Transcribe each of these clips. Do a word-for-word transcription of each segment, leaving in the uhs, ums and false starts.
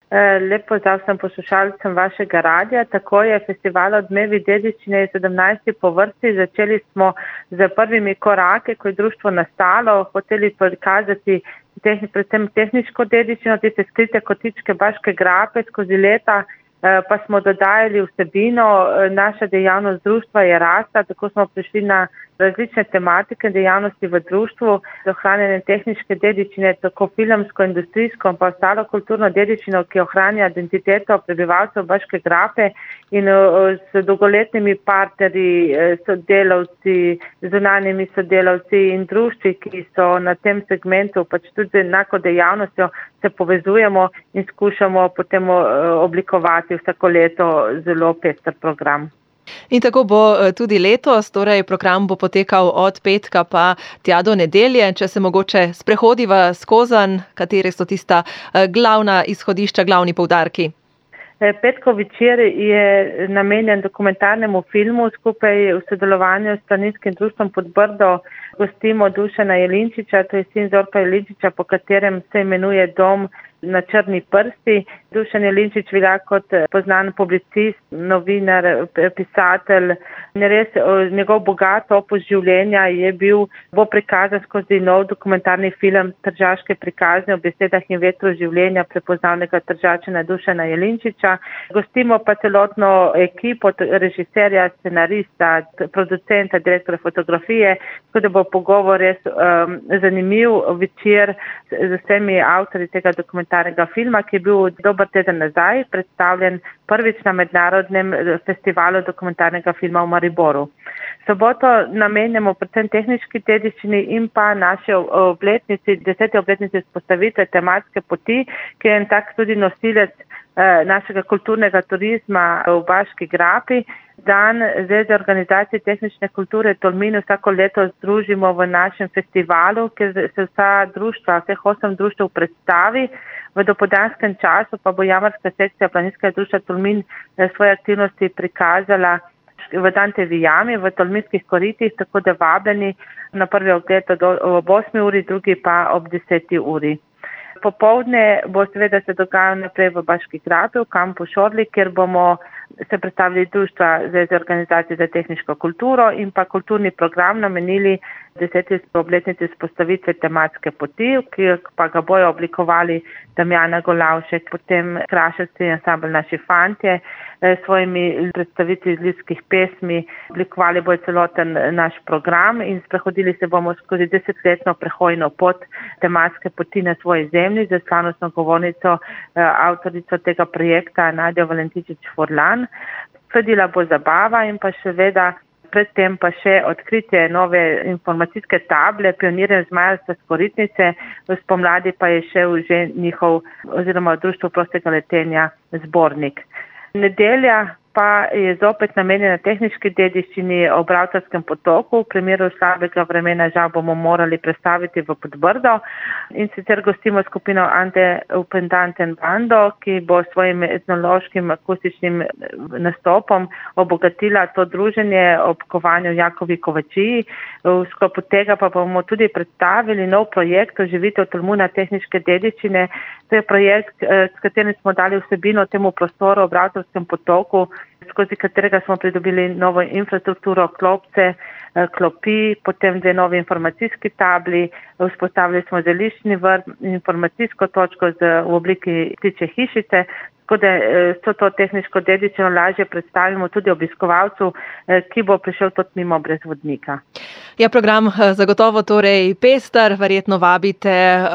Lep pozdrav vsem poslušalcem vašega radia. Tako je festival Odmevi dediščine sedemnajsti po vrsti. Začeli smo z prvimi korake, ko je društvo nastalo, hoteli prikazati tehni, predvsem tehniško dediščino, tiste skrite kotičke Baške grape skozi leta, pa smo dodajali vsebino. Naša dejavnost društva je rasla, tako smo prišli na različne tematike dejavnosti v društvu, za ohranjanje tehniške dediščine, tako filmsko, industrijsko, pa ostalo kulturno dediščino, ki ohranja identiteto prebivalcev Baške grape, in s dolgoletnimi partnerji, sodelavci, zunanjimi sodelavci in društvi, ki so na tem segmentu pač tudi z enako dejavnostjo, se povezujemo in skušamo potem oblikovati vsako leto zelo pester program. In tako bo tudi letos, torej program bo potekal od petka pa tja do nedelje. Če se mogoče sprehodiva skozenj, katere so tista glavna izhodišča, glavni poudarki? Petkov večer je namenjen dokumentarnemu filmu. Skupaj v sodelovanju s Planinskim društvom Podbrdo gostimo Dušana Jelinčiča, to je sin Zorka Jelinčiča, po katerem se imenuje dom na Črni prsti. Dušan Jelinčič velja kot poznan publicist, novinar, pisatelj. Res, njegov bogat opus življenja je bil, bo prikazan skozi nov dokumentarni film Tržaške prikazne v besedah in vetru življenja prepoznavnega Tržačana Dušana Jelinčiča. Gostimo pa celotno ekipo, režiserja, scenarista, producenta, direktora fotografije, tako da bo pogovor res um, zanimiv večer z vsemi avtorji tega dokumentarnega filma, ki je bil dober teden nazaj predstavljen prvič na mednarodnem festivalu dokumentarnega filma v Mariboru. Soboto namenjamo predvsem tehniški dediščini in pa naše obletnici, deseti obletnici vzpostavitve tematske poti, ki je en tak tudi nosilec eh, našega kulturnega turizma v Baški grapi. Dan Zveze organizacije tehnične kulture Tolmin vsako leto združimo v našem festivalu, kjer se vsa društva, vseh osem društev predstavi. V dopoldanskem času pa bo jamarska sekcija Planinskega društva Tolmin svoje aktivnosti prikazala v Dantevi jami, v Tolminskih koritih, tako da vabljeni na prvi ogled ob osmi uri, drugi pa ob deseti uri. Popovdne bo seveda se dogajalo naprej v Baški grapi, v kampu Šorli, kjer bomo se predstavili društva Zveze organizacije za tehniško kulturo in pa kulturni program namenili deseti obletnici vzpostavitve tematske poti, ki pa ga bojo oblikovali Damjana Golavšek, potem kraševski ansambel Naši fantje, s svojimi predstavitvi ljudskih pesmi, oblikovali bojo celoten naš program in sprehodili se bomo skozi desetletno prehojno pot tematske poti na svoji zemlji za slavnostno govornico avtorico tega projekta Nadjo Valentinčič Furlan. Sledila bo zabava in pa seveda predtem pa še odkritje nove informacijske table Pionirjev zmajarstva Skoritnice, spomladi pa je šel že njihov oziroma društvo prostega letenja zbornik. Nedelja pa je zopet namenjena tehniški dediščini ob Ravtarskem potoku. V primeru slabega vremena žal bomo morali prestaviti v Podbrdo in sicer gostimo skupino Ante Upendanten Bando, ki bo s svojim etnološkim akustičnim nastopom obogatila to druženje ob kovanju Jakovi Kovačiji. V sklopu tega pa bomo tudi predstavili nov projekt oživitev Tolmuna tehniške dediščine. To je projekt, s katerim smo dali vsebino temu prostoru ob Ravtarskem potoku, skozi katerega smo pridobili novo infrastrukturo, klopce, klopi, potem dve novi informacijski tabli, vzpostavili smo zeliščni vrt, informacijsko točko z, v obliki ptičje hišice, tako da so to tehniško dediščino lažje predstavimo tudi obiskovalcu, ki bo prišel tot mimo brez vodnika. Ja, program zagotovo torej pester, verjetno vabite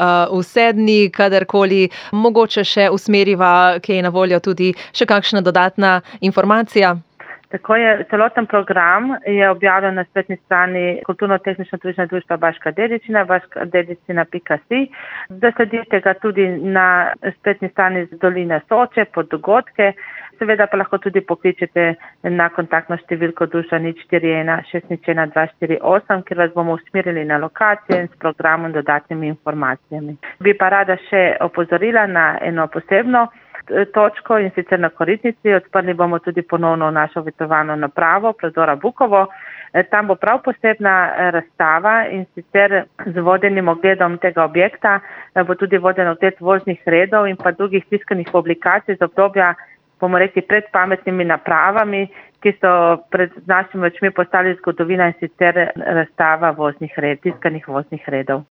vse dni, kadarkoli, mogoče še usmeriva, ki je na voljo tudi še kakšna dodatna informacija. Tako je, celoten program je objavljen na spletni strani Kulturno-tehnično-turističnega društva Baška dediščina, baška dediščina pika si. Zasledite ga tudi na spletni strani Doline Soče pod dogodke. Seveda pa lahko tudi pokličete na kontaktno številko društva nič štiri ena šest nič ena dva štiri osem, kjer vas bomo usmerili na lokacije in s programom dodatnimi informacijami. Bi pa rada še opozorila na eno posebno točko in sicer na Koritnici. Odprli bomo tudi ponovno našo virtualno napravo Predora Bukovo. Tam bo prav posebna razstava in sicer z vodenim ogledom tega objekta bo tudi voden ogled voznih redov in pa drugih tiskanih publikacij z obdobja, bomo rekli, pred pametnimi napravami, ki so pred našimi očmi postali zgodovina in sicer razstava voznih red, tiskanih voznih redov.